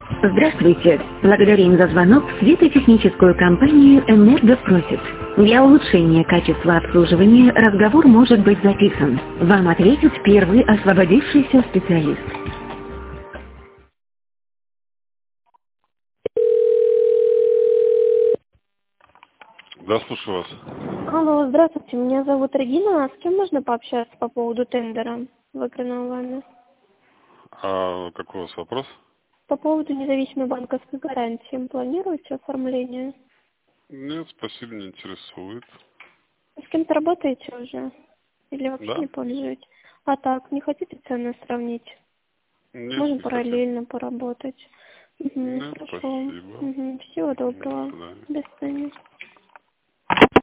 Здравствуйте. Благодарим за звонок в светотехническую компанию «Энергопрофит». Для улучшения качества обслуживания разговор может быть записан. Вам ответит первый освободившийся специалист. Да, слушаю вас. Алло, здравствуйте, меня зовут Регина. А с кем можно пообщаться по поводу тендера, выигранного вами? А какой у вас вопрос? По поводу независимой банковской гарантии. Планируете оформление? Нет, спасибо, не интересует. С кем-то работаете уже? Или вообще Да? не пользуетесь? А так, не хотите цены сравнить? Нет, Можем не хотим. параллельно поработать. Нет, Хорошо. спасибо. Всего До доброго. свидания. До свидания.